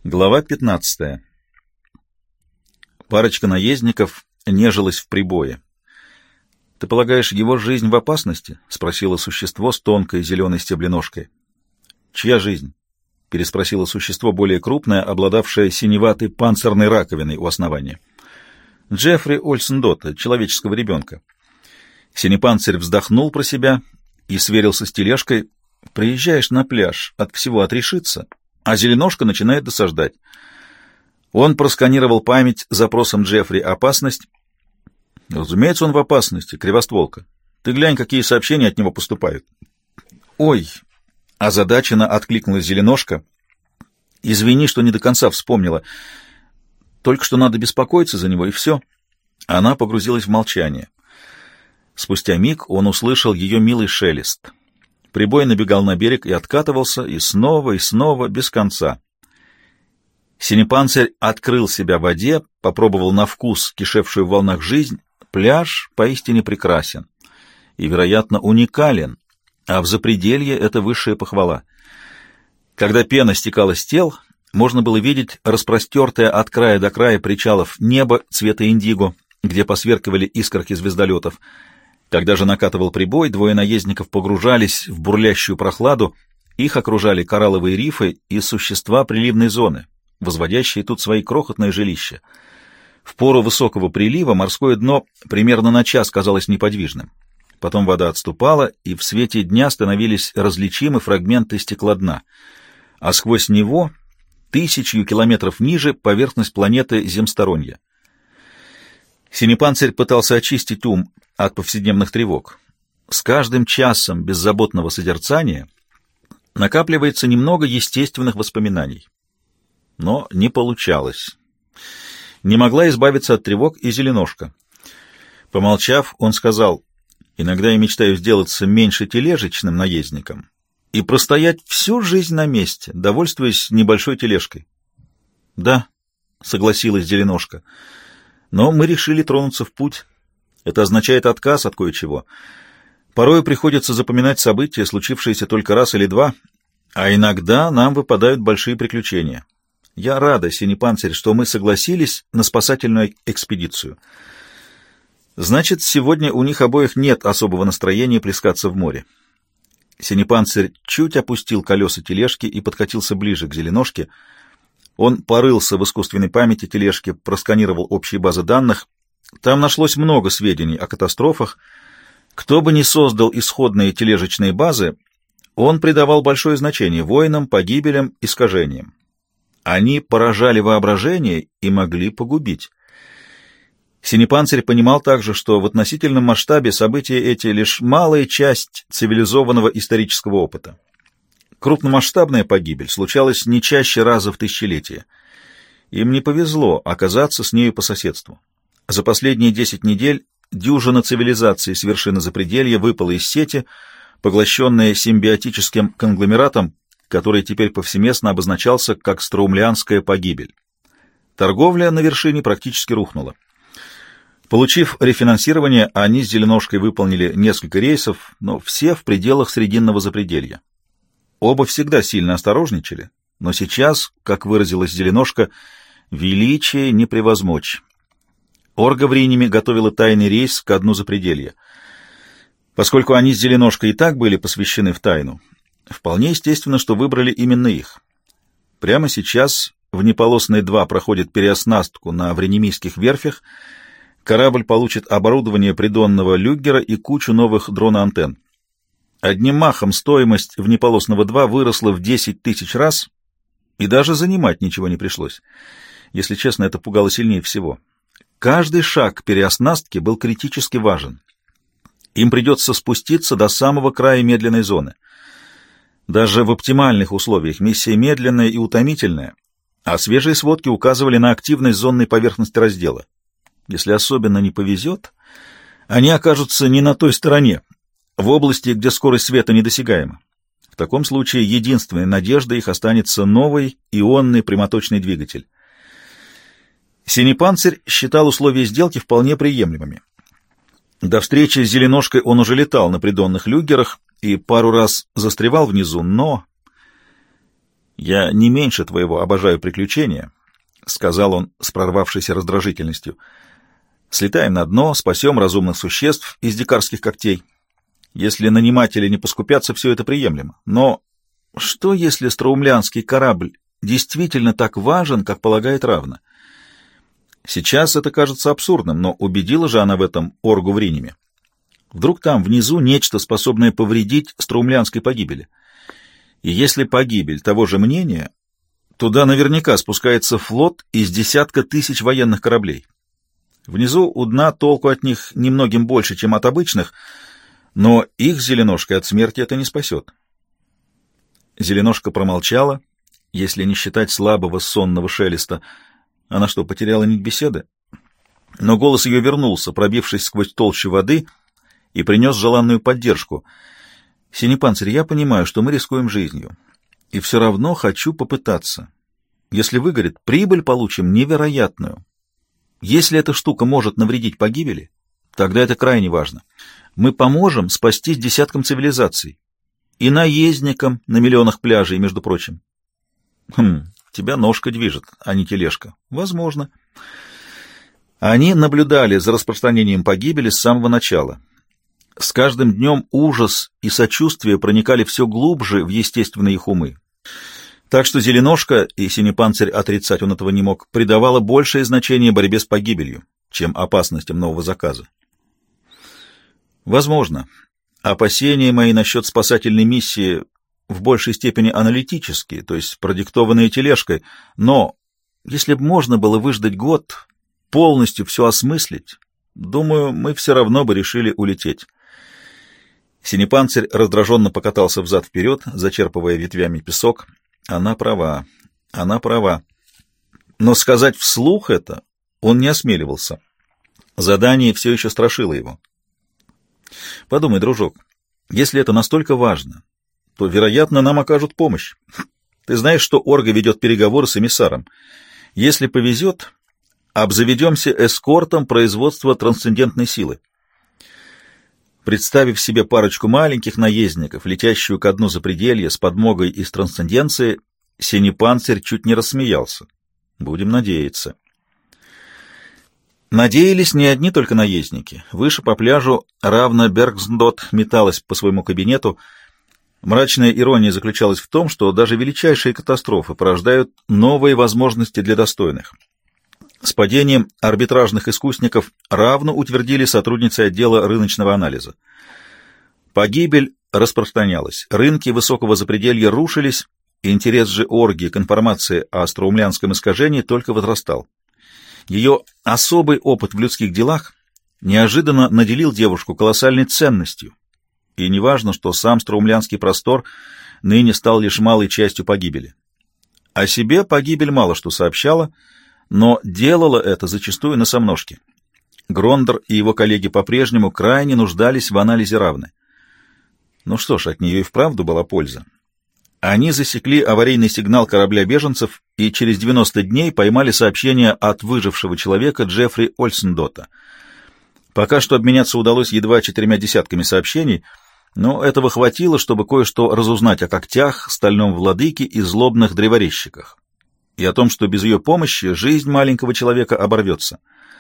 Глава 15. Парочка наездников нежилась в прибое. «Ты полагаешь, его жизнь в опасности?» — спросило существо с тонкой зеленой стебленожкой. «Чья жизнь?» — переспросило существо более крупное, обладавшее синеватой панцирной раковиной у основания. «Джеффри Ольсендота, человеческого ребенка». Синепанцирь вздохнул про себя и сверился с тележкой. «Приезжаешь на пляж, от всего отрешиться, а зеленошка начинает досаждать». Он просканировал память запросом Джеффри «Опасность». Разумеется, он в опасности, кривостволка. Ты глянь, какие сообщения от него поступают. «Ой!» — озадаченно откликнулась зеленошка. «Извини, что не до конца вспомнила. Только что надо беспокоиться за него, и все». Она погрузилась в молчание. Спустя миг он услышал ее милый шелест. Прибой набегал на берег и откатывался, и снова, без конца. Синепанцирь открыл себя в воде, попробовал на вкус кишевшую в волнах жизнь. Пляж поистине прекрасен и, вероятно, уникален, а в запределье это высшая похвала. Когда пена стекала с тел, можно было видеть распростертое от края до края причалов небо цвета индиго, где посверкивали искорки звездолетов. Когда же накатывал прибой, двое наездников погружались в бурлящую прохладу, их окружали коралловые рифы и существа приливной зоны, возводящие тут свои крохотные жилища. В пору высокого прилива морское дно примерно на час казалось неподвижным. Потом вода отступала, и в свете дня становились различимы фрагменты стеклодна, а сквозь него, 1000 километров ниже, поверхность планеты земсторонья. Синепанцирь пытался очистить ум от повседневных тревог. С каждым часом беззаботного созерцания накапливается немного естественных воспоминаний. Но не получалось. Не могла избавиться от тревог и зеленошка. Помолчав, он сказал: «Иногда я мечтаю сделаться меньше тележечным наездником и простоять всю жизнь на месте, довольствуясь небольшой тележкой». «Да», — согласилась зеленошка, — «но мы решили тронуться в путь. Это означает отказ от кое-чего. Порой приходится запоминать события, случившиеся только раз или два, а иногда нам выпадают большие приключения. Я рада, Синепанцирь, что мы согласились на спасательную экспедицию. Значит, сегодня у них обоих нет особого настроения плескаться в море». Синепанцирь чуть опустил колеса тележки и подкатился ближе к зеленошке. Он порылся в искусственной памяти тележки, просканировал общие базы данных. Там нашлось много сведений о катастрофах. Кто бы ни создал исходные тележечные базы, он придавал большое значение войнам, погибелям, искажениям. Они поражали воображение и могли погубить. Синепанцирь понимал также, что в относительном масштабе события эти лишь малая часть цивилизованного исторического опыта. Крупномасштабная погибель случалась не чаще раза в тысячелетие. Им не повезло оказаться с нею по соседству. За последние 10 недель дюжина цивилизаций с вершины запределья выпала из сети, поглощенная симбиотическим конгломератом, который теперь повсеместно обозначался как Строумлианская погибель. Торговля на вершине практически рухнула. Получив рефинансирование, они с зеленошкой выполнили несколько рейсов, но все в пределах срединного запределья. Оба всегда сильно осторожничали, но сейчас, как выразилась зеленошка, величие не превозмочь. Орга в Риниме готовила тайный рейс ко дну запределья. Поскольку они с зеленошкой и так были посвящены в тайну, вполне естественно, что выбрали именно их. Прямо сейчас внеполосный 2 проходит переоснастку на вренимийских верфях, корабль получит оборудование придонного люггера и кучу новых дрона-антенн. Одним махом стоимость внеполосного 2 выросла в 10 000 раз, и даже занимать ничего не пришлось. Если честно, это пугало сильнее всего. Каждый шаг переоснастки был критически важен. Им придется спуститься до самого края медленной зоны. Даже в оптимальных условиях миссия медленная и утомительная, а свежие сводки указывали на активность зонной поверхности раздела. Если особенно не повезет, они окажутся не на той стороне, в области, где скорость света недосягаема. В таком случае единственной надеждой их останется новый ионный прямоточный двигатель. Синепанцирь считал условия сделки вполне приемлемыми. До встречи с зеленошкой он уже летал на придонных люггерах и пару раз застревал внизу, но «Я не меньше твоего обожаю приключения», — сказал он с прорвавшейся раздражительностью. «Слетаем на дно, спасем разумных существ из дикарских когтей. Если наниматели не поскупятся, все это приемлемо. Но что, если строумлянский корабль действительно так важен, как полагает Равна? Сейчас это кажется абсурдным, но убедила же она в этом Оргу в Риниме. Вдруг там внизу нечто, способное повредить строумлянской погибели. И если погибель того же мнения, туда наверняка спускается флот из десятка тысяч военных кораблей. Внизу у дна толку от них немногим больше, чем от обычных, но их Зеленошкой от смерти это не спасет». Зеленошка промолчала, если не считать слабого сонного шелеста. Она что, потеряла нить беседы? Но голос ее вернулся, пробившись сквозь толщу воды, и принес желанную поддержку. «Синепанцирь, я понимаю, что мы рискуем жизнью, и все равно хочу попытаться. Если выгорит, прибыль получим невероятную. Если эта штука может навредить погибели, тогда это крайне важно. Мы поможем спастись десяткам цивилизаций и наездникам на миллионах пляжей, между прочим». «Тебя ножка движет, а не тележка». «Возможно». Они наблюдали за распространением погибели с самого начала. С каждым днем ужас и сочувствие проникали все глубже в естественные их умы. Так что Зеленошка, и Синепанцирь отрицать он этого не мог, придавала большее значение борьбе с погибелью, чем опасностям нового заказа. Возможно, опасения мои насчет спасательной миссии в большей степени аналитические, то есть продиктованные тележкой, но если бы можно было выждать год, полностью все осмыслить, думаю, мы все равно бы решили улететь. Синепанцирь раздраженно покатался взад-вперед, зачерпывая ветвями песок. Она права, она права. Но сказать вслух это он не осмеливался. Задание все еще страшило его. Подумай, дружок, если это настолько важно, то, вероятно, нам окажут помощь. Ты знаешь, что Орга ведет переговоры с эмиссаром. Если повезет, обзаведемся эскортом производства трансцендентной силы. Представив себе парочку маленьких наездников, летящую ко дну запределья с подмогой из трансценденции, Синепанцирь чуть не рассмеялся. Будем надеяться. Надеялись не одни только наездники. Выше по пляжу Равна Бергсдот металась по своему кабинету. Мрачная ирония заключалась в том, что даже величайшие катастрофы порождают новые возможности для достойных. С падением арбитражных искусников Равну утвердили сотрудницей отдела рыночного анализа. Погибель распространялась, рынки высокого запределья рушились, и интерес же Орги к информации о строумлянском искажении только возрастал. Ее особый опыт в людских делах неожиданно наделил девушку колоссальной ценностью, и неважно, что сам строумлянский простор ныне стал лишь малой частью погибели. О себе погибель мало что сообщала, но делала это зачастую на сомножке. Грондер и его коллеги по-прежнему крайне нуждались в анализе Равны. Ну что ж, от нее и вправду была польза. Они засекли аварийный сигнал корабля беженцев и через 90 дней поймали сообщение от выжившего человека Джеффри Ольсендота. Пока что обменяться удалось едва 4 десятками сообщений, но этого хватило, чтобы кое-что разузнать о когтях, стальном владыке и злобных древорезчиках, и о том, что без ее помощи жизнь маленького человека оборвется.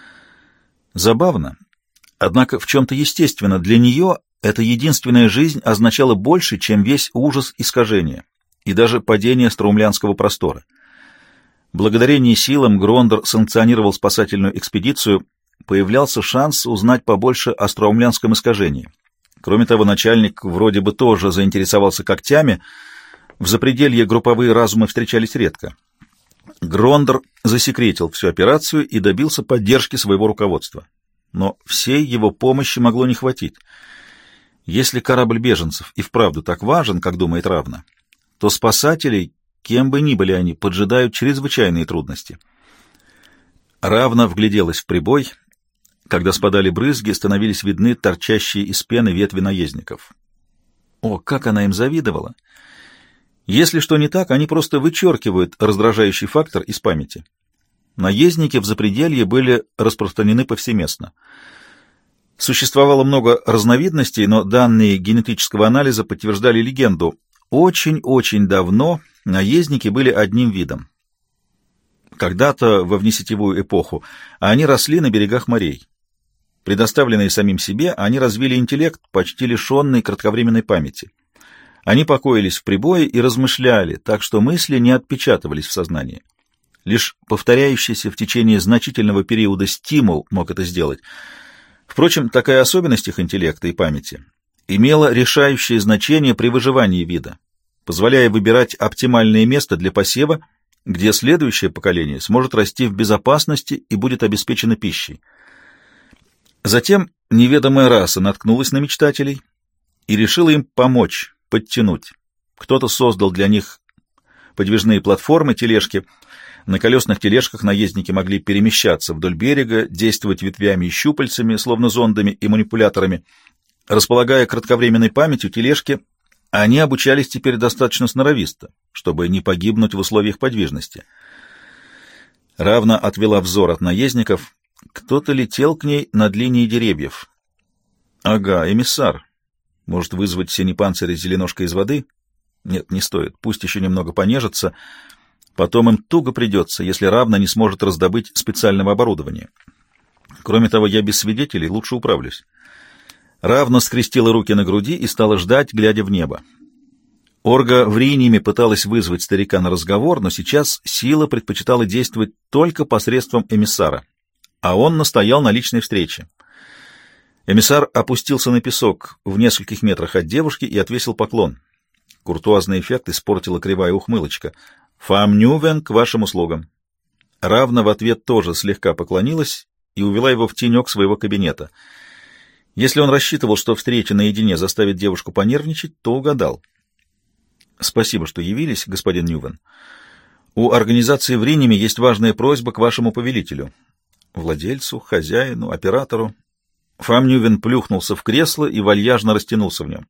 Забавно, однако в чем-то естественно, для нее эта единственная жизнь означала больше, чем весь ужас искажения и даже падение строумлянского простора. Благодарение силам Грондер санкционировал спасательную экспедицию, появлялся шанс узнать побольше о строумлянском искажении. Кроме того, начальник вроде бы тоже заинтересовался когтями, в запределье групповые разумы встречались редко. Грондер засекретил всю операцию и добился поддержки своего руководства. Но всей его помощи могло не хватить. Если корабль беженцев и вправду так важен, как думает Равна, то спасателей, кем бы ни были они, поджидают чрезвычайные трудности. Равна вгляделась в прибой. Когда спадали брызги, становились видны торчащие из пены ветви наездников. О, как она им завидовала! Если что не так, они просто вычеркивают раздражающий фактор из памяти. Наездники в запределье были распространены повсеместно. Существовало много разновидностей, но данные генетического анализа подтверждали легенду. Очень-очень давно наездники были одним видом. Когда-то, во внесетевую эпоху, они росли на берегах морей. Предоставленные самим себе, они развили интеллект, почти лишенный кратковременной памяти. Они покоились в прибое и размышляли, так что мысли не отпечатывались в сознании. Лишь повторяющийся в течение значительного периода стимул мог это сделать. Впрочем, такая особенность их интеллекта и памяти имела решающее значение при выживании вида, позволяя выбирать оптимальное место для посева, где следующее поколение сможет расти в безопасности и будет обеспечено пищей. Затем неведомая раса наткнулась на мечтателей и решила им помочь, подтянуть. Кто-то создал для них подвижные платформы, тележки. На колесных тележках наездники могли перемещаться вдоль берега, действовать ветвями и щупальцами, словно зондами и манипуляторами. Располагая кратковременной памятью тележки, они обучались теперь достаточно сноровисто, чтобы не погибнуть в условиях подвижности. Равна отвела взор от наездников. Кто-то летел к ней над линией деревьев. Ага, эмиссар. Может вызвать синепанциря зеленошка из воды? Нет, не стоит. Пусть еще немного понежится. Потом им туго придется, если Равна не сможет раздобыть специального оборудования. Кроме того, я без свидетелей лучше управлюсь. Равна скрестила руки на груди и стала ждать, глядя в небо. Орга в Риниме пыталась вызвать старика на разговор, но сейчас сила предпочитала действовать только посредством эмиссара, а он настоял на личной встрече. Эмиссар опустился на песок в нескольких метрах от девушки и отвесил поклон. Куртуазный эффект испортила кривая ухмылочка. «Фам Нювен к вашим услугам». Равна в ответ тоже слегка поклонилась и увела его в тенек своего кабинета. Если он рассчитывал, что встреча наедине заставит девушку понервничать, то угадал. «Спасибо, что явились, господин Нювен. У организации в Риниме есть важная просьба к вашему повелителю. Владельцу, хозяину, оператору». Фам Нювен плюхнулся в кресло и вальяжно растянулся в нем.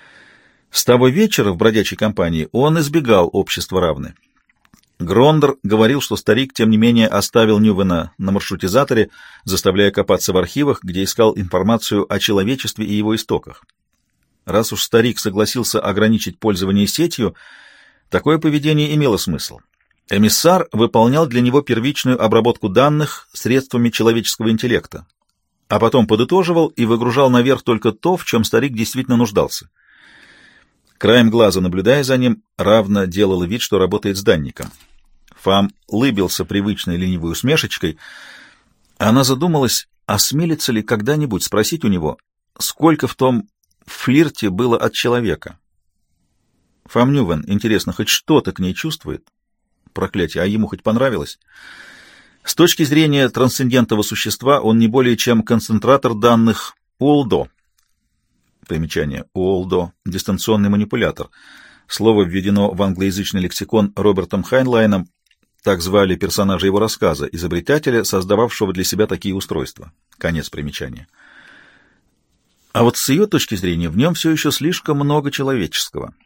С того вечера в бродячей компании он избегал общества Равны. Грондер говорил, что старик, тем не менее, оставил Нювена на маршрутизаторе, заставляя копаться в архивах, где искал информацию о человечестве и его истоках. Раз уж старик согласился ограничить пользование сетью, такое поведение имело смысл. Эмиссар выполнял для него первичную обработку данных средствами человеческого интеллекта, а потом подытоживал и выгружал наверх только то, в чем старик действительно нуждался. Краем глаза, наблюдая за ним, Равна делала вид, что работает с данником. Фам улыбился привычной ленивой усмешечкой. Она задумалась, осмелится ли когда-нибудь спросить у него, сколько в том флирте было от человека. Фам Нювен, интересно, хоть что-то к ней чувствует? Проклятие, а ему хоть понравилось? С точки зрения трансцендентного существа он не более чем концентратор данных Уолдо. Примечание. Уолдо — дистанционный манипулятор. Слово введено в англоязычный лексикон Робертом Хайнлайном, так звали персонажа его рассказа, изобретателя, создававшего для себя такие устройства. Конец примечания. А вот с ее точки зрения в нем все еще слишком много человеческого.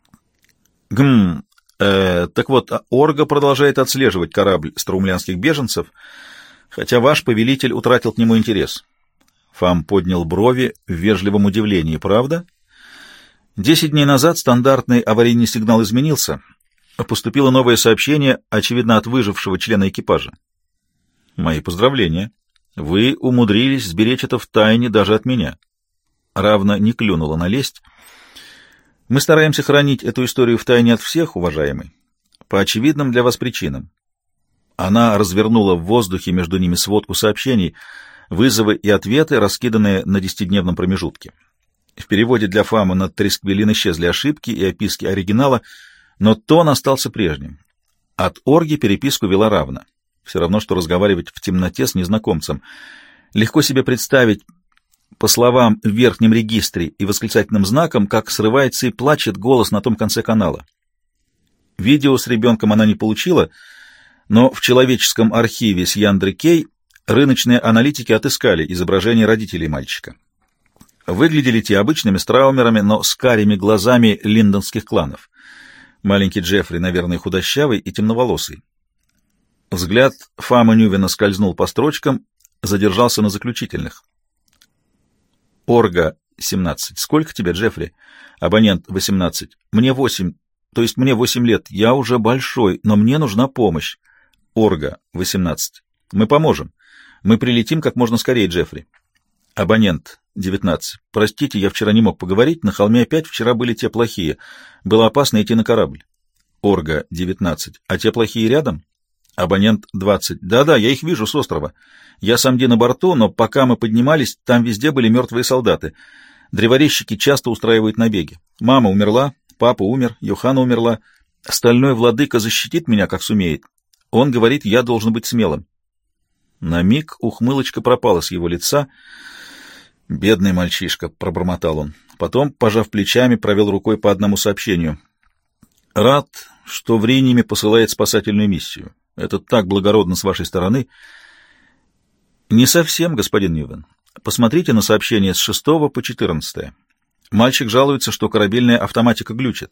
Так вот, Орга продолжает отслеживать корабль страумлянских беженцев, хотя ваш повелитель утратил к нему интерес. Фам поднял брови в вежливом удивлении. Правда? 10 дней назад стандартный аварийный сигнал изменился. Поступило новое сообщение, очевидно, от выжившего члена экипажа. Мои поздравления. Вы умудрились сберечь это в тайне даже от меня. Равна не клюнула на лесть. Мы стараемся хранить эту историю в тайне от всех, уважаемый, по очевидным для вас причинам. Она развернула в воздухе между ними сводку сообщений, вызовы и ответы, раскиданные на 10-дневном промежутке. В переводе для Фама над Трисквилин исчезли ошибки и описки оригинала, но тон остался прежним. От Орги переписку вела Равна. Все равно, что разговаривать в темноте с незнакомцем. Легко себе представить, по словам в верхнем регистре и восклицательным знаком, как срывается и плачет голос на том конце канала. Видео с ребенком она не получила, но в человеческом архиве с Яндры Кей рыночные аналитики отыскали изображение родителей мальчика. Выглядели те обычными страумерами, но с карими глазами линдонских кланов. Маленький Джеффри, наверное, худощавый и темноволосый. Взгляд Фама Нювена скользнул по строчкам, задержался на заключительных. Орга, 17. Сколько тебе, Джеффри? Абонент, 18. Мне 8. То есть мне 8 лет, я уже большой, но мне нужна помощь. Орга, 18. Мы поможем. Мы прилетим как можно скорее, Джеффри. Абонент, 19. Простите, я вчера не мог поговорить, на холме опять вчера были те плохие. Было опасно идти на корабль. Орга, 19. А те плохие рядом? Абонент, 20. Да-да, я их вижу с острова. Я сам где на борту, но пока мы поднимались, там везде были мертвые солдаты. Древорезчики часто устраивают набеги. Мама умерла, папа умер, Йоханна умерла. Стальной владыка защитит меня, как сумеет. Он говорит, я должен быть смелым. На миг ухмылочка пропала с его лица. «Бедный мальчишка», — пробормотал он. Потом, пожав плечами, провел рукой по одному сообщению. «Рад, что в Риниме посылает спасательную миссию. Это так благородно с вашей стороны». «Не совсем, господин Ньювен. Посмотрите на сообщение с 6 по 14. Мальчик жалуется, что корабельная автоматика глючит».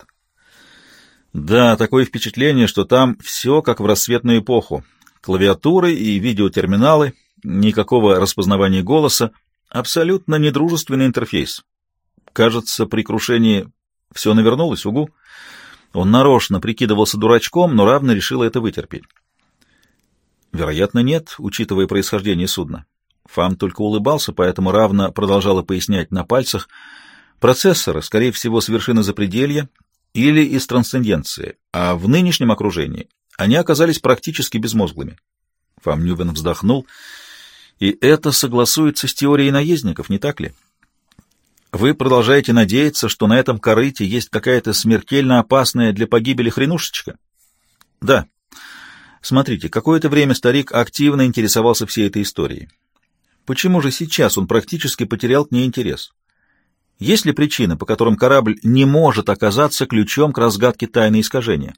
«Да, такое впечатление, что там все как в рассветную эпоху. Клавиатуры и видеотерминалы, никакого распознавания голоса, абсолютно недружественный интерфейс. Кажется, при крушении все навернулось, угу». Он нарочно прикидывался дурачком, но Равна решила это вытерпеть. Вероятно, нет, учитывая происхождение судна. Фам только улыбался, поэтому Равна продолжала пояснять на пальцах. Процессоры, скорее всего, с вершины запределья или из трансценденции, а в нынешнем окружении они оказались практически безмозглыми. Фам Ньювен вздохнул. И это согласуется с теорией наездников, не так ли? Вы продолжаете надеяться, что на этом корыте есть какая-то смертельно опасная для погибели хренушечка? Да. Смотрите, какое-то время старик активно интересовался всей этой историей. Почему же сейчас он практически потерял к ней интерес? Есть ли причины, по которым корабль не может оказаться ключом к разгадке тайны искажения?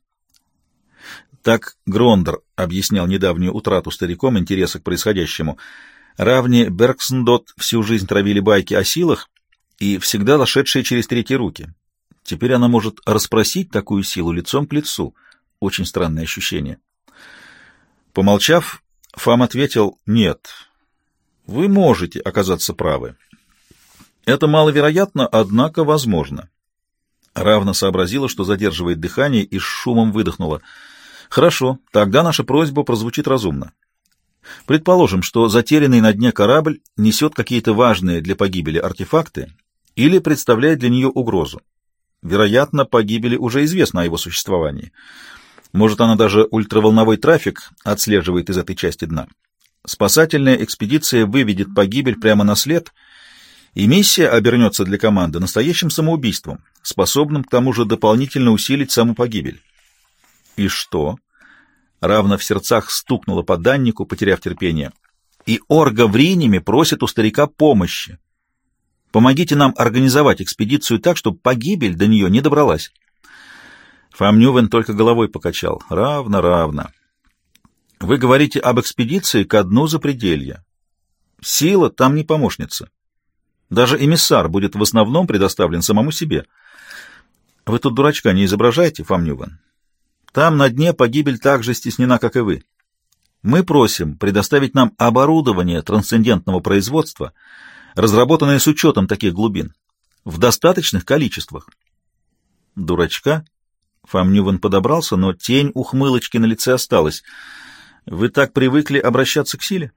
Так Грондер объяснял недавнюю утрату стариком интереса к происходящему. Равни Бергсендот всю жизнь травили байки о силах, и всегда дошедшие через третьи руки. Теперь она может расспросить такую силу лицом к лицу. Очень странное ощущение. Помолчав, Фам ответил: «Нет, вы можете оказаться правы. Это маловероятно, однако возможно». Равна сообразила, что задерживает дыхание, и с шумом выдохнула. «Хорошо, тогда наша просьба прозвучит разумно. Предположим, что затерянный на дне корабль несет какие-то важные для погибели артефакты или представляет для нее угрозу. Вероятно, погибели уже известно о его существовании. Может, она даже ультраволновой трафик отслеживает из этой части дна. Спасательная экспедиция выведет погибель прямо на след, и миссия обернется для команды настоящим самоубийством, способным к тому же дополнительно усилить саму погибель». «И что?» Равна в сердцах стукнула по даннику, потеряв терпение. «И Орга в Риниме просит у старика помощи. Помогите нам организовать экспедицию так, чтобы погибель до нее не добралась». Фам Ньювен только головой покачал. «Равно. Вы говорите об экспедиции ко дну запределья. Сила там не помощница. Даже эмиссар будет в основном предоставлен самому себе. Вы тут дурачка не изображайте, Фам Ньювен. Там на дне погибель так же стеснена, как и вы. Мы просим предоставить нам оборудование трансцендентного производства, разработанное с учетом таких глубин, в достаточных количествах». «Дурачка?» Фам Ньювен подобрался, но тень ухмылочки на лице осталась. «Вы так привыкли обращаться к силе?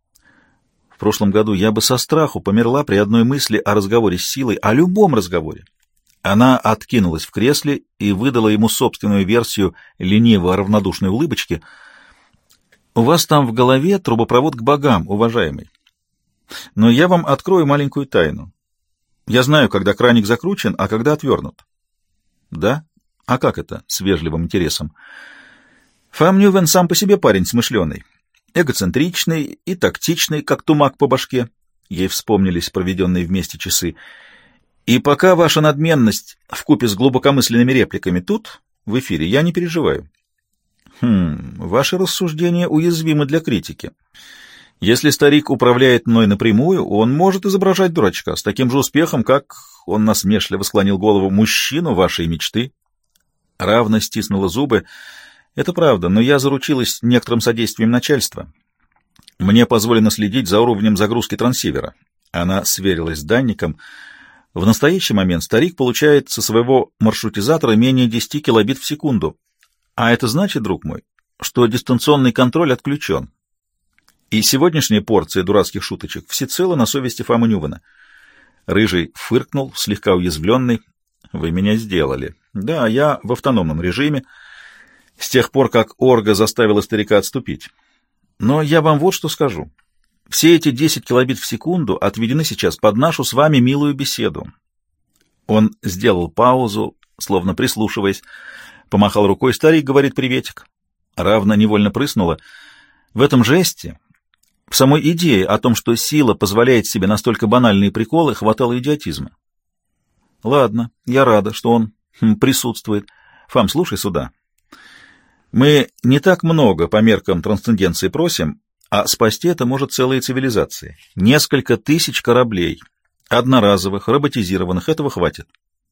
В прошлом году я бы со страху померла при одной мысли о разговоре с силой, о любом разговоре». Она откинулась в кресле и выдала ему собственную версию лениво-равнодушной улыбочки. «У вас там в голове трубопровод к богам, уважаемый. Но я вам открою маленькую тайну. Я знаю, когда краник закручен, а когда отвернут». «Да? А как это?» — с вежливым интересом. «Фам Ньювен сам по себе парень смышленый, эгоцентричный и тактичный, как тумак по башке». Ей вспомнились проведенные вместе часы. «И пока ваша надменность вкупе с глубокомысленными репликами тут, в эфире, я не переживаю». Ваши рассуждения уязвимы для критики. Если старик управляет мной напрямую, он может изображать дурачка с таким же успехом, как, он насмешливо склонил голову, мужчину вашей мечты». Равно стиснула зубы. «Это правда, но я заручилась некоторым содействием начальства. Мне позволено следить за уровнем загрузки трансивера». Она сверилась с данником. В настоящий момент старик получает со своего маршрутизатора менее 10 килобит в секунду. А это значит, друг мой, что дистанционный контроль отключен. И сегодняшняя порция дурацких шуточек всецело на совести Фама Ньювена. Рыжий фыркнул, слегка уязвленный. «Вы меня сделали. Да, я в автономном режиме, с тех пор, как Орга заставила старика отступить. Но я вам вот что скажу. Все эти 10 килобит в секунду отведены сейчас под нашу с вами милую беседу». Он сделал паузу, словно прислушиваясь, помахал рукой. Старик говорит «приветик». Равна невольно прыснула. В этом жесте, в самой идее о том, что сила позволяет себе настолько банальные приколы, хватало идиотизма. Ладно, я рада, что он присутствует. Фам, слушай сюда. Мы не так много по меркам трансценденции просим, а спасти это может целые цивилизации. Несколько тысяч кораблей, одноразовых, роботизированных, этого хватит.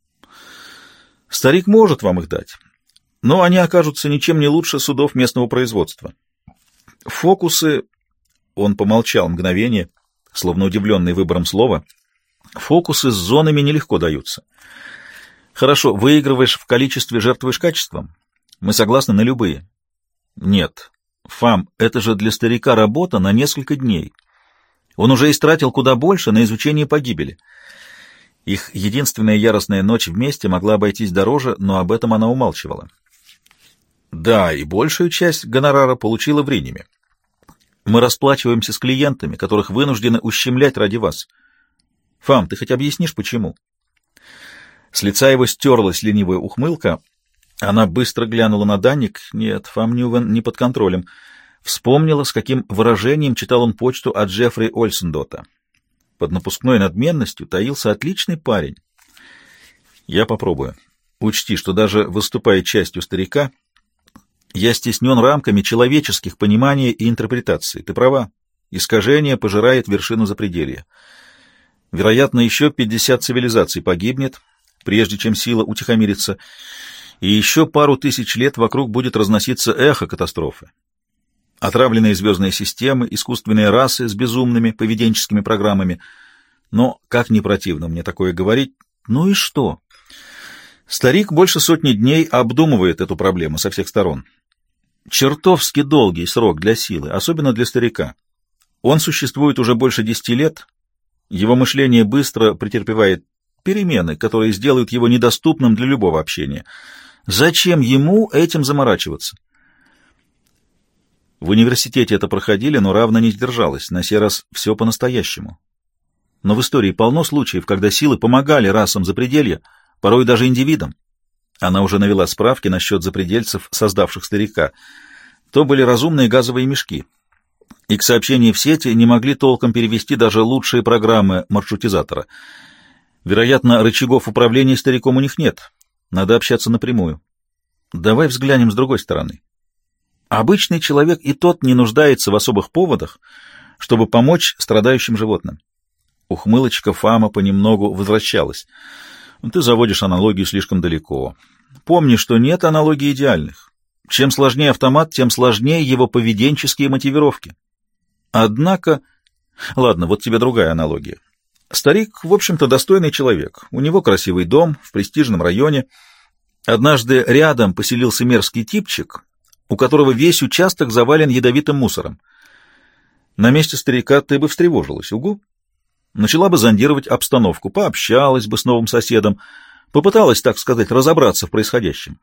Старик может вам их дать, но они окажутся ничем не лучше судов местного производства. Фокусы... Он помолчал мгновение, словно удивленный выбором слова. Фокусы с зонами нелегко даются. Хорошо, выигрываешь в количестве, жертвуешь качеством. Мы согласны на любые. Нет. Фам, это же для старика работа на несколько дней. Он уже истратил куда больше на изучение погибели. Их единственная яростная ночь вместе могла обойтись дороже, но об этом она умалчивала. Да, и большую часть гонорара получила в Риниме. Мы расплачиваемся с клиентами, которых вынуждены ущемлять ради вас. Фам, ты хоть объяснишь, почему?» С лица его стерлась ленивая ухмылка. Она быстро глянула на Данник. Нет, Фам Ньювен не под контролем. Вспомнила, с каким выражением читал он почту от Джеффри Ольсендота. Под напускной надменностью таился отличный парень. «Я попробую. Учти, что даже выступая частью старика, я стеснен рамками человеческих понимания и интерпретации. Ты права. Искажение пожирает вершину запределья. Вероятно, еще 50 цивилизаций погибнет, прежде чем сила утихомирится, и еще пару тысяч лет вокруг будет разноситься эхо катастрофы. Отравленные звездные системы, искусственные расы с безумными поведенческими программами. Но, как не противно мне такое говорить, ну и что? Старик больше сотни дней обдумывает эту проблему со всех сторон. Чертовски долгий срок для силы, особенно для старика. Он существует уже больше 10 лет, его мышление быстро претерпевает перемены, которые сделают его недоступным для любого общения. Зачем ему этим заморачиваться? В университете это проходили, но Равна не сдержалась, на сей раз все по-настоящему. Но в истории полно случаев, когда силы помогали расам запределья, порой даже индивидам. Она уже навела справки насчет запредельцев, создавших старика. То были разумные газовые мешки. И к сообщению в сети не могли толком перевести даже лучшие программы маршрутизатора. Вероятно, рычагов управления стариком у них нет. Надо общаться напрямую. Давай взглянем с другой стороны. Обычный человек и тот не нуждается в особых поводах, чтобы помочь страдающим животным. Ухмылочка Фама понемногу возвращалась. Ты заводишь аналогию слишком далеко. Помни, что нет аналогий идеальных. Чем сложнее автомат, тем сложнее его поведенческие мотивировки. Однако... Ладно, вот тебе другая аналогия. Старик, в общем-то, достойный человек. У него красивый дом в престижном районе. Однажды рядом поселился мерзкий типчик, у которого весь участок завален ядовитым мусором. На месте старика ты бы встревожилась, угу? Начала бы зондировать обстановку, пообщалась бы с новым соседом, попыталась, так сказать, разобраться в происходящем.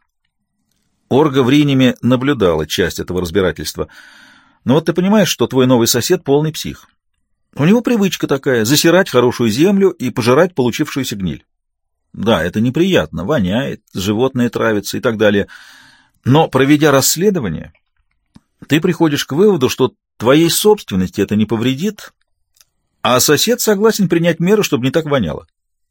Орга в Риниме наблюдала часть этого разбирательства. Но вот ты понимаешь, что твой новый сосед полный псих. У него привычка такая — засирать хорошую землю и пожирать получившуюся гниль. Да, это неприятно, воняет, животные травятся и так далее. Но, проведя расследование, ты приходишь к выводу, что твоей собственности это не повредит, а сосед согласен принять меры, чтобы не так воняло.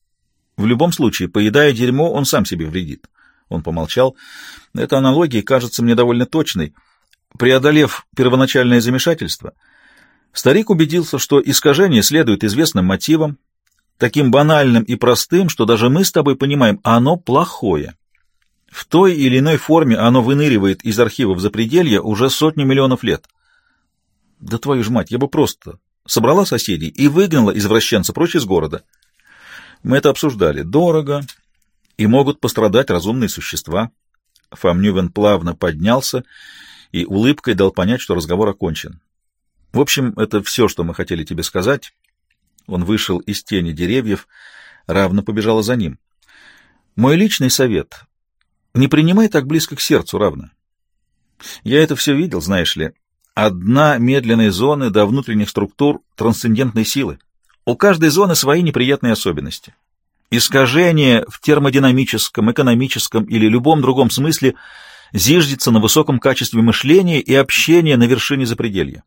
В любом случае, поедая дерьмо, он сам себе вредит. Он помолчал. Эта аналогия кажется мне довольно точной. Преодолев первоначальное замешательство, старик убедился, что искажение следует известным мотивам, таким банальным и простым, что даже мы с тобой понимаем, оно плохое. В той или иной форме оно выныривает из архивов запределья уже сотни миллионов лет. Да твою ж мать, я бы просто собрала соседей и выгнала извращенца прочь из города. Мы это обсуждали. Дорого, и могут пострадать разумные существа. Фам Нювен плавно поднялся и улыбкой дал понять, что разговор окончен. В общем, это все, что мы хотели тебе сказать. Он вышел из тени деревьев, Равна побежала за ним. Мой личный совет — не принимай так близко к сердцу, Равна. Я это все видел, знаешь ли. От дна медленной зоны до внутренних структур трансцендентной силы. У каждой зоны свои неприятные особенности. Искажение в термодинамическом, экономическом или любом другом смысле зиждется на высоком качестве мышления и общения на вершине запределья.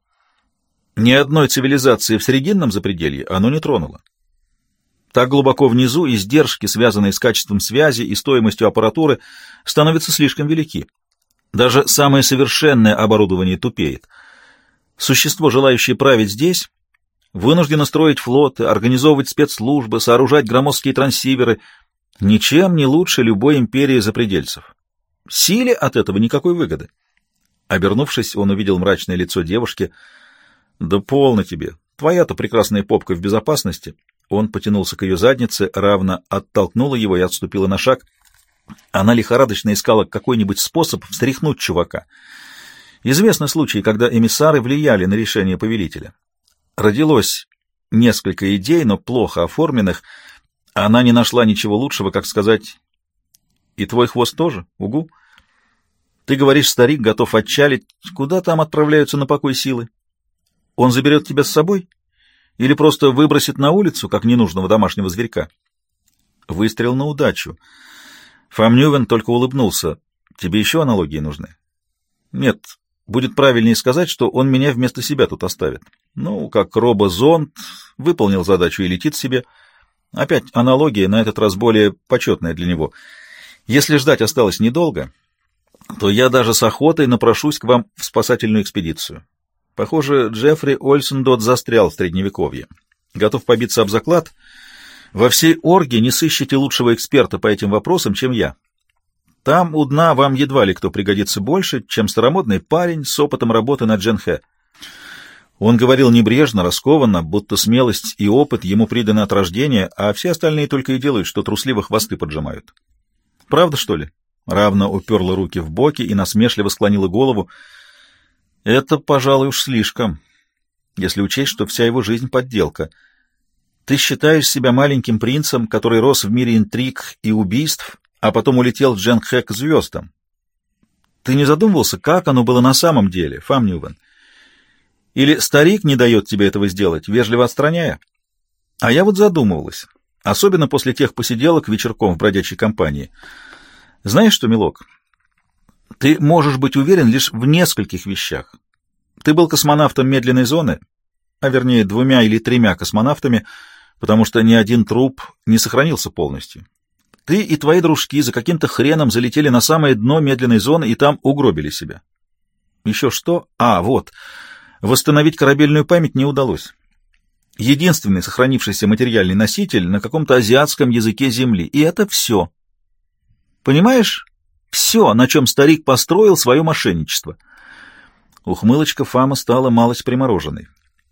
Ни одной цивилизации в срединном запределье оно не тронуло. Так глубоко внизу издержки, связанные с качеством связи и стоимостью аппаратуры, становятся слишком велики. Даже самое совершенное оборудование тупеет. Существо, желающее править здесь, вынуждено строить флоты, организовывать спецслужбы, сооружать громоздкие трансиверы, ничем не лучше любой империи запредельцев. Силе от этого никакой выгоды. Обернувшись, он увидел мрачное лицо девушки. «Да полно тебе! Твоя-то прекрасная попка в безопасности!» Он потянулся к ее заднице, Равна оттолкнула его и отступила на шаг. Она лихорадочно искала какой-нибудь способ встряхнуть чувака. Известны случаи, когда эмиссары влияли на решение повелителя. Родилось несколько идей, но плохо оформленных. Она не нашла ничего лучшего, как сказать: «И твой хвост тоже? Угу. Ты говоришь, старик готов отчалить. Куда там отправляются на покой силы? Он заберет тебя с собой? Или просто выбросит на улицу, как ненужного домашнего зверька?» Выстрел на удачу. Фам Нювен только улыбнулся. «Тебе еще аналогии нужны?» «Нет, будет правильнее сказать, что он меня вместо себя тут оставит. Ну, как робозонд, выполнил задачу и летит себе. Опять аналогия, на этот раз более почетная для него. Если ждать осталось недолго, то я даже с охотой напрошусь к вам в спасательную экспедицию. Похоже, Джеффри Ольсендот застрял в Средневековье. Готов побиться об заклад. Во всей Орге не сыщете лучшего эксперта по этим вопросам, чем я. Там у дна вам едва ли кто пригодится больше, чем старомодный парень с опытом работы на Дженхе». Он говорил небрежно, раскованно, будто смелость и опыт ему приданы от рождения, а все остальные только и делают, что трусливо хвосты поджимают. «Правда, что ли?» Равна уперла руки в боки и насмешливо склонила голову. «Это, пожалуй, уж слишком, если учесть, что вся его жизнь — подделка. Ты считаешь себя маленьким принцем, который рос в мире интриг и убийств, а потом улетел в Дженхэ к звездам. Ты не задумывался, как оно было на самом деле, Фам Нювен? Или старик не дает тебе этого сделать, вежливо отстраняя? А я вот задумывалась, особенно после тех посиделок вечерком в бродячей компании. Знаешь что, милок, ты можешь быть уверен лишь в нескольких вещах. Ты был космонавтом медленной зоны, а вернее 2 или 3 космонавтами, потому что ни один труп не сохранился полностью. Ты и твои дружки за каким-то хреном залетели на самое дно медленной зоны и там угробили себя. Еще что? Вот. Восстановить корабельную память не удалось. Единственный сохранившийся материальный носитель на каком-то азиатском языке Земли. И это все. Понимаешь? Все, на чем старик построил свое мошенничество. Ухмылочка Фама стала малость примороженной.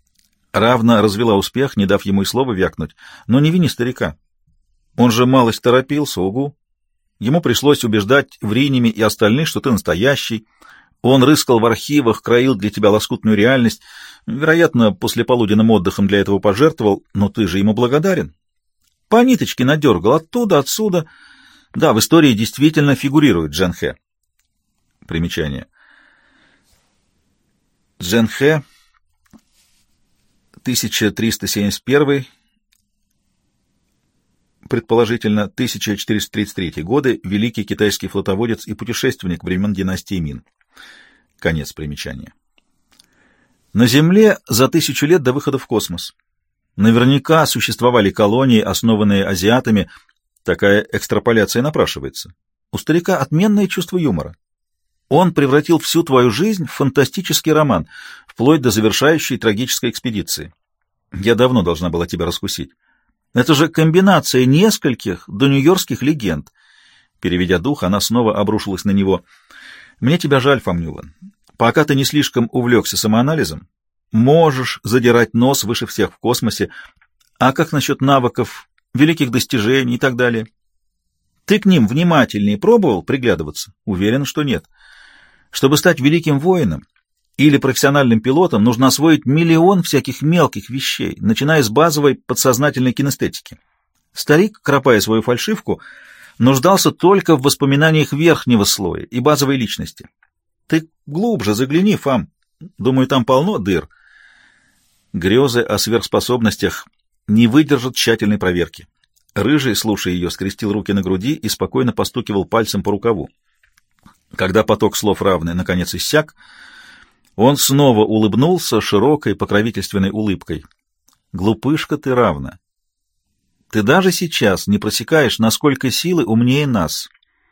Равна развела успех, не дав ему и слова вякнуть. Но не вини старика. Он же малость торопился, угу. Ему пришлось убеждать Вриниме и остальных, что ты настоящий. Он рыскал в архивах, краил для тебя лоскутную реальность. Вероятно, послеполуденным отдыхом для этого пожертвовал, но ты же ему благодарен. По ниточке надергал оттуда, отсюда. Да, в истории действительно фигурирует Дженхэ. Примечание. Дженхэ, 1371, предположительно 1433 годы, великий китайский флотоводец и путешественник времен династии Мин. Конец примечания. На Земле за 1000 лет до выхода в космос. Наверняка существовали колонии, основанные азиатами. Такая экстраполяция напрашивается. У старика отменное чувство юмора. Он превратил всю твою жизнь в фантастический роман, вплоть до завершающей трагической экспедиции. Я давно должна была тебя раскусить. Это же комбинация нескольких до нью-йоркских легенд. Переведя дух, она снова обрушилась на него. Мне тебя жаль, Фам Нювен. Пока ты не слишком увлекся самоанализом, можешь задирать нос выше всех в космосе. А как насчет навыков великих достижений и так далее. Ты к ним внимательнее пробовал приглядываться? Уверен, что нет. Чтобы стать великим воином или профессиональным пилотом, нужно освоить миллион всяких мелких вещей, начиная с базовой подсознательной кинестетики. Старик, кропая свою фальшивку, нуждался только в воспоминаниях верхнего слоя и базовой личности. Ты глубже загляни, Фам. Думаю, там полно дыр. Грезы о сверхспособностях не выдержат тщательной проверки. Рыжий, слушая ее, скрестил руки на груди и спокойно постукивал пальцем по рукаву. Когда поток слов равны наконец иссяк, он снова улыбнулся широкой покровительственной улыбкой. «Глупышка ты, Равна. Ты даже сейчас не просекаешь, насколько силы умнее нас.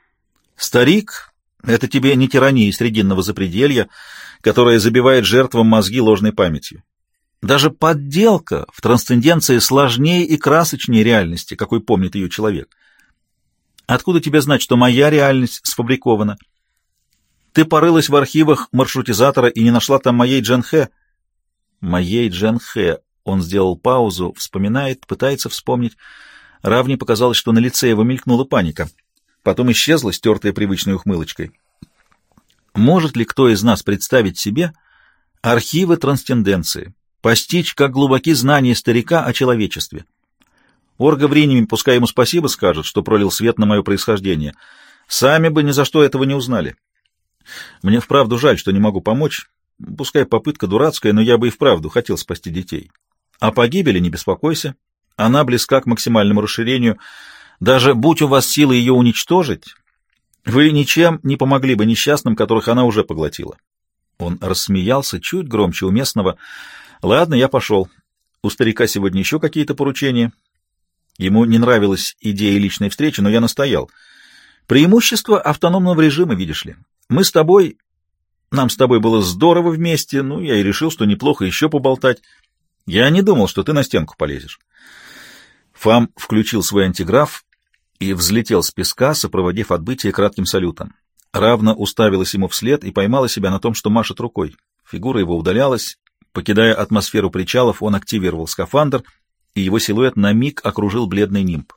Старик — это тебе не тирания срединного запределья, которая забивает жертвам мозги ложной памятью. Даже подделка в трансценденции сложнее и красочнее реальности, какой помнит ее человек. Откуда тебе знать, что моя реальность сфабрикована? Ты порылась в архивах маршрутизатора и не нашла там моей Джанхэ? Моей Джанхэ. Он сделал паузу, вспоминает, пытается вспомнить. Равне показалось, что на лице его мелькнула паника. Потом исчезла, стертая привычной ухмылочкой. Может ли кто из нас представить себе архивы трансценденции? Постичь, как глубоки знания старика о человечестве. Орга в Риниме, пускай ему спасибо скажет, что пролил свет на мое происхождение. Сами бы ни за что этого не узнали. Мне вправду жаль, что не могу помочь. Пускай попытка дурацкая, но я бы и вправду хотел спасти детей. О погибели не беспокойся. Она близка к максимальному расширению. Даже будь у вас силы ее уничтожить, вы ничем не помогли бы несчастным, которых она уже поглотила. Он рассмеялся чуть громче уместного. Ладно, я пошел. У старика сегодня еще какие-то поручения. Ему не нравилась идея личной встречи, но я настоял. Преимущество автономного режима, видишь ли. Нам с тобой было здорово вместе, я и решил, что неплохо еще поболтать. Я не думал, что ты на стенку полезешь. Фам включил свой антиграф и взлетел с песка, сопроводив отбытие кратким салютом. Равна уставилась ему вслед и поймала себя на том, что машет рукой. Фигура его удалялась. Покидая атмосферу причалов, он активировал скафандр, и его силуэт на миг окружил бледный нимб.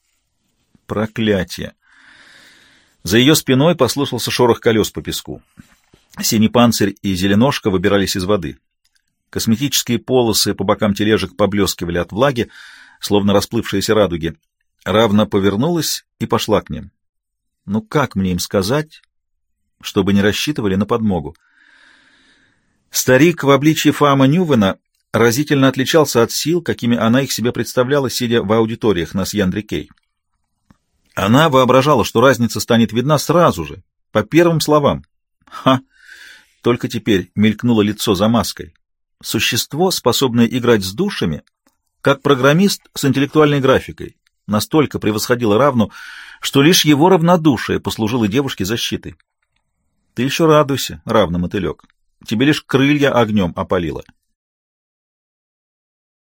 Проклятие! За ее спиной послышался шорох колес по песку. Синий панцирь и зеленошка выбирались из воды. Косметические полосы по бокам тележек поблескивали от влаги, словно расплывшиеся радуги. Равна повернулась и пошла к ним. Ну как мне им сказать, чтобы не рассчитывали на подмогу? Старик в обличье Фама Ньювена разительно отличался от сил, какими она их себе представляла, сидя в аудиториях на Сьян-Дрикей. Она воображала, что разница станет видна сразу же, по первым словам. Ха! Только теперь мелькнуло лицо за маской. Существо, способное играть с душами, как программист с интеллектуальной графикой, настолько превосходило Равну, что лишь его равнодушие послужило девушке защитой. Ты еще радуйся, Равна, мотылек. Тебе лишь крылья огнем опалило.